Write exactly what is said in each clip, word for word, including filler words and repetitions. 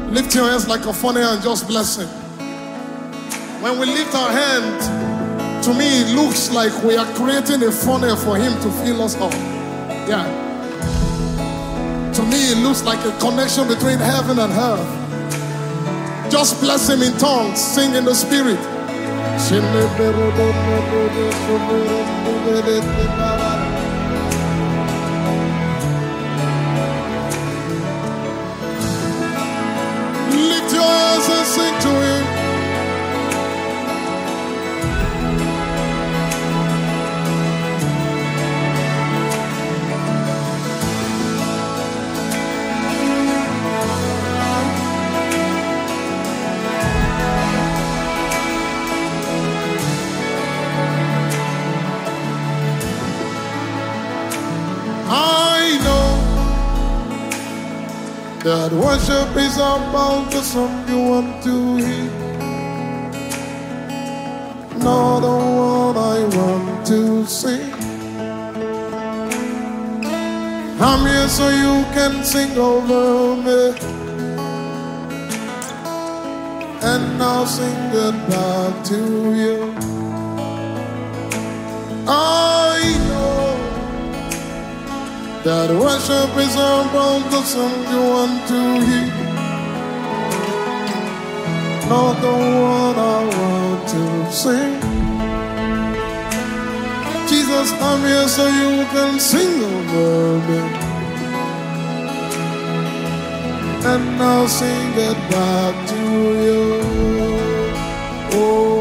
Lift your hands like a funnel and just bless him. When we lift our hands, to me it looks like we are creating a funnel for him to fill us up. Yeah. To me it looks like a connection between heaven and earth. Just bless him in tongues, sing in the spirit. Lift your hands and sing to him. I know that worship is about the song you want to hear, not the one I want to sing. I'm here so you can sing over me, and I'll sing it back to you. I know that worship is about the song you want to hear, not the one I want to sing. Jesus, I'm here so you can sing over me, and I'll sing it back to you. Oh.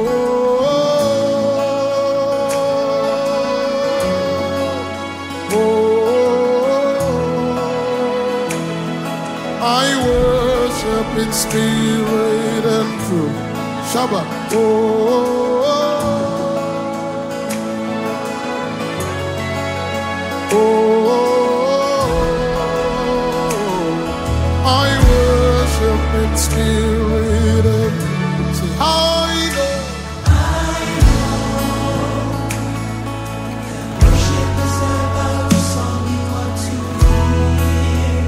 In spirit and truth, Shabbat. Oh, oh, oh, I worship in spirit and truth. I know, I know that worship is about the song you want to hear.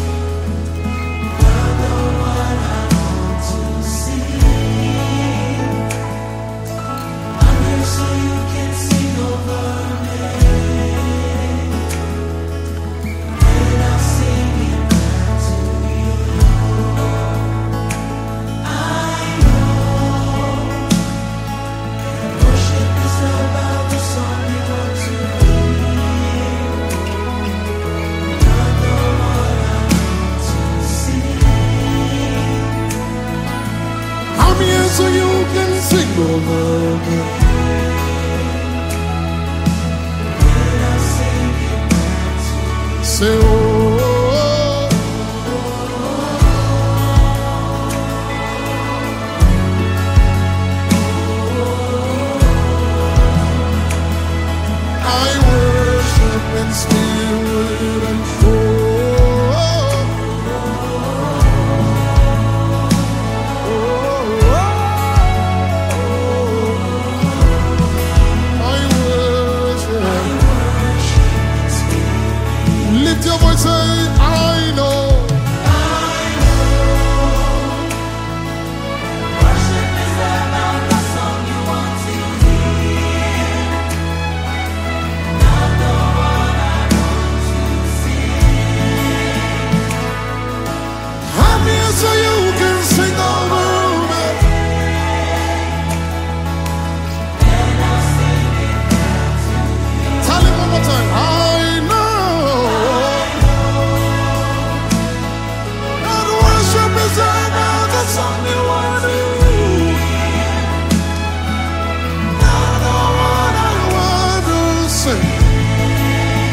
So you can sing over me. Say, oh, I worship in spirit and truth. Your voice say, I know. I know. Worship is about the song you want to hear, not the one I want to sing. I'm here so you can sing over me, and I'll sing it back to you. Tell him one more time. I know. Song you want to hear, not the one I want to sing.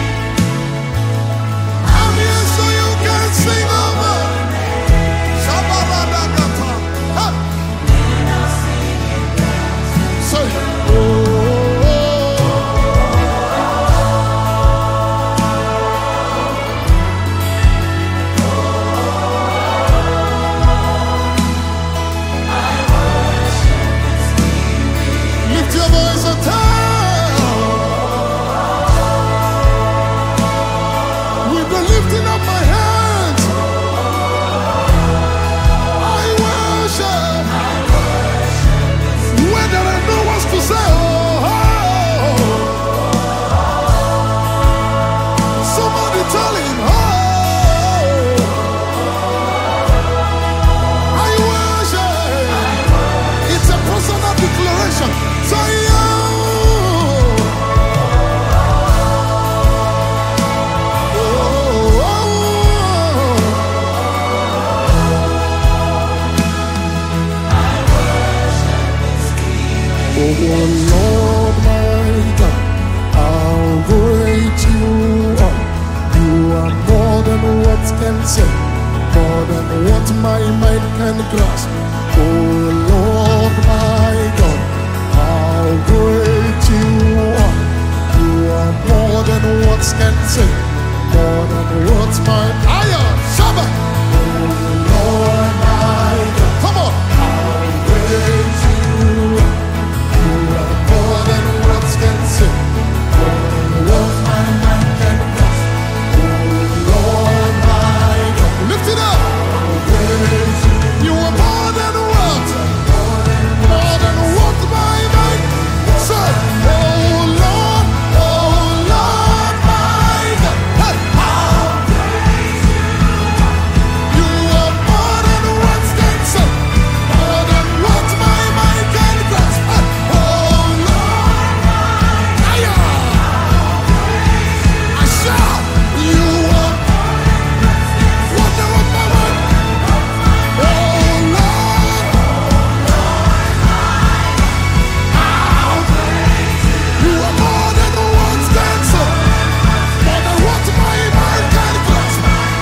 I'm here so you can sing over me. say, more than what my mind can grasp. Oh Lord my God, how great you are. You are more than words can say, more than what my aya Shabbat. Oh Lord my God, come on, how great you are. You are more than words can say, more than what my mind can grasp. Oh Lord my God, lift it up. How great you are, more than what, more than what my mind said. Oh Lord, oh Lord my God, hey, how you are more than words can say, more than what my mind can grasp. Hey, oh Lord, I am, I shout, you are what the what my mind. Oh Lord, you are more than words can say, more than what my mind can grasp.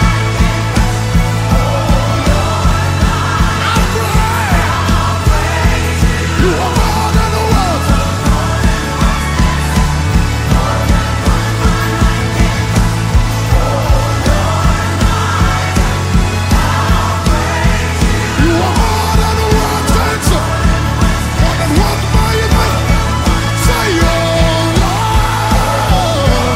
You are more than words. You are more than words can say, more than what my mind say. Oh Lord,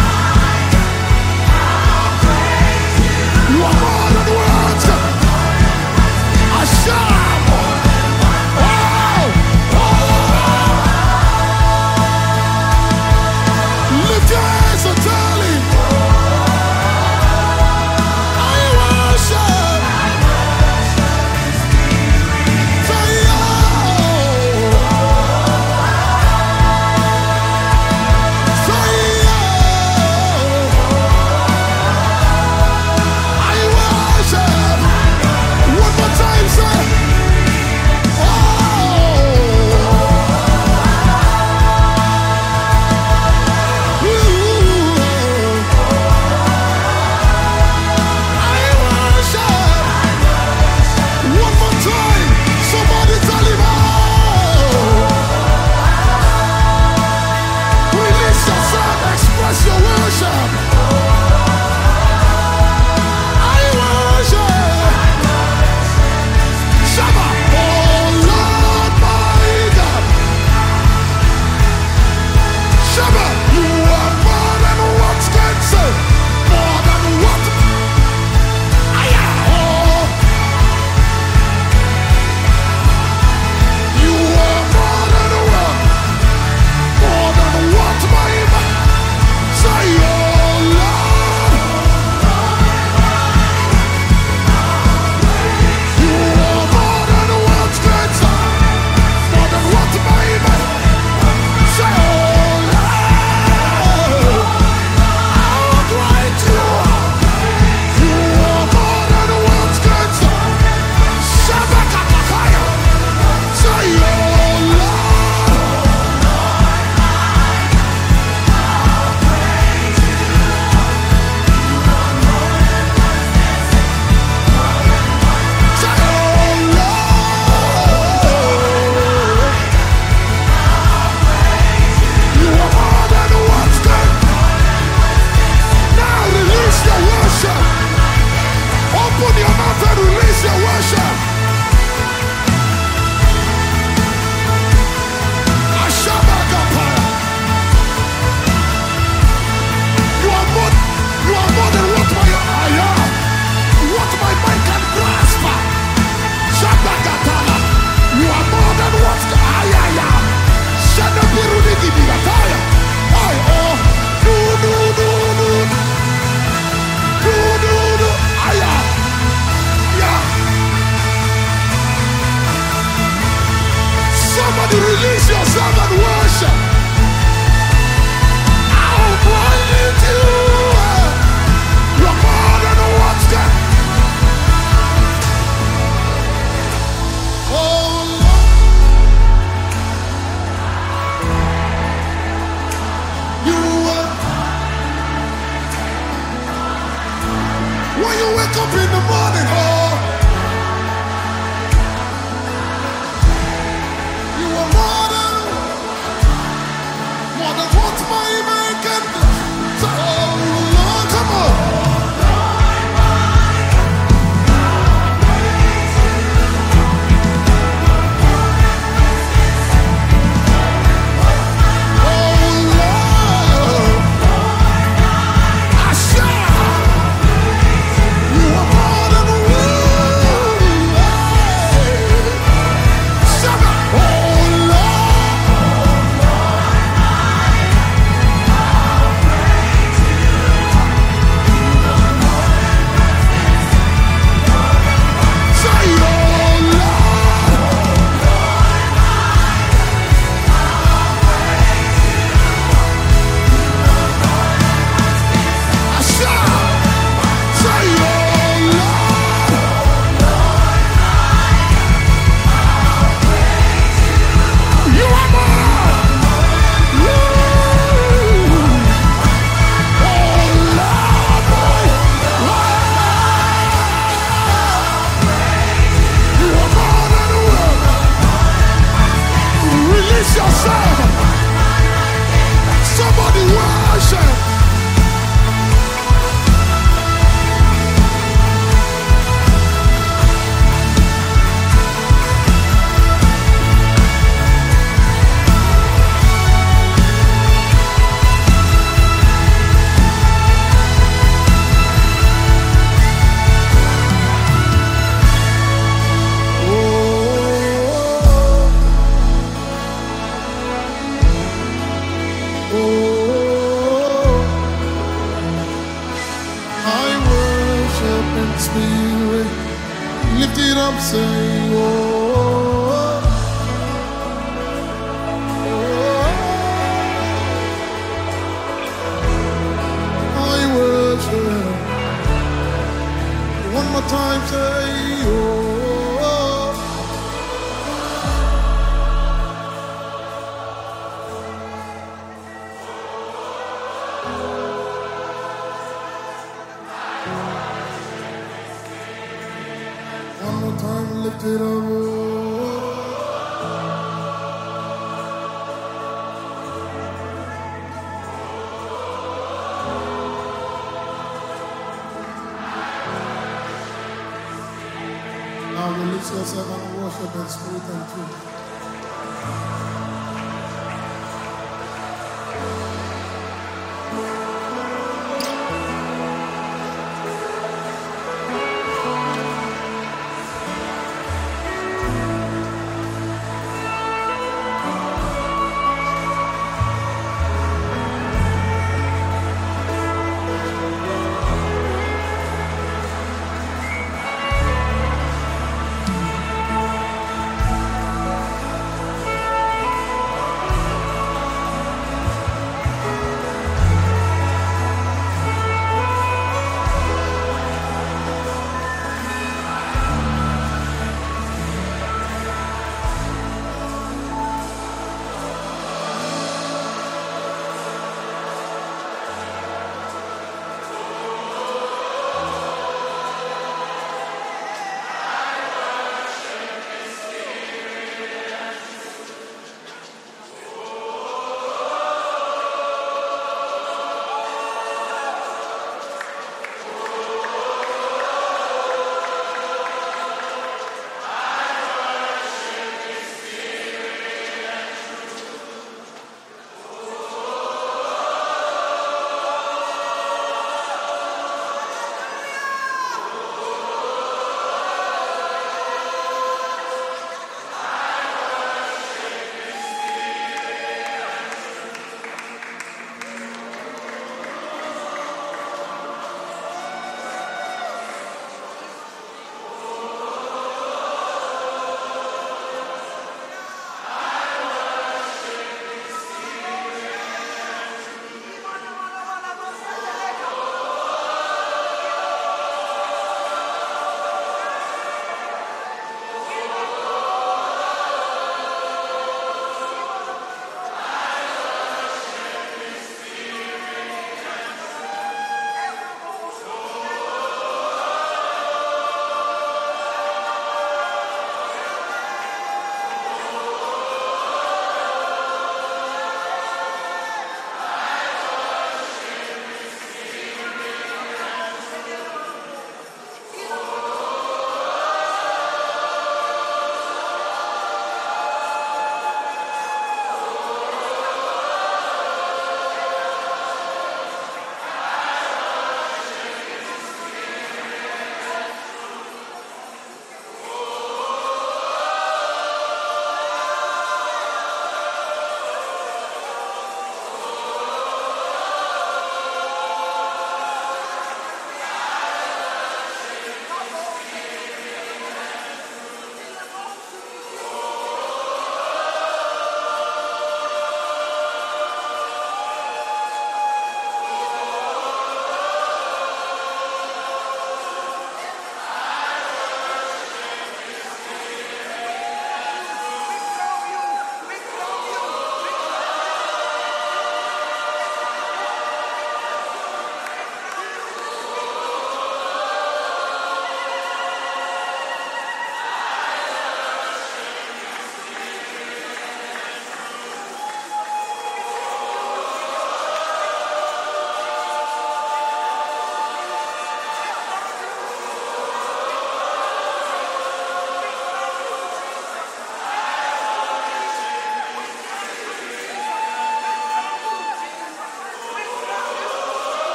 you are more than words. I shout. Oh, oh. Lift your hands and tell him, I worship. Say, oh. Say, oh. I worship. One more time, say, oh. Ooh. I worship. One more time. Somebody tell him, oh. Release yourself, express your worship. I worship. Shabbat. Oh Lord my God. Shabbat. You are more than words can say. More than what I am. Oh. You are more than what, more than what my mind say. Oh Lord. You are more than words can say, more than what my mind say. Oh Lord, how great you are. You are more than words can say. Shabakakakaya. Say, oh Lord, say, oh Lord, you are more than words can. Now release your worship. Open your mouth and release your worship. Ashabakapaya. You are more, you are more than what my I am, what my mind can grasp. Shabakatala. You are more than what I am. Shadabirudigidigataya. I oh, do do do do do do do. I am. Yeah. yourself. Somebody worship. Spirit, lift it up, say, oh, oh, I worship. One more time, say, oh. One more time, lift it up. Now release yourself and worship in spirit and truth.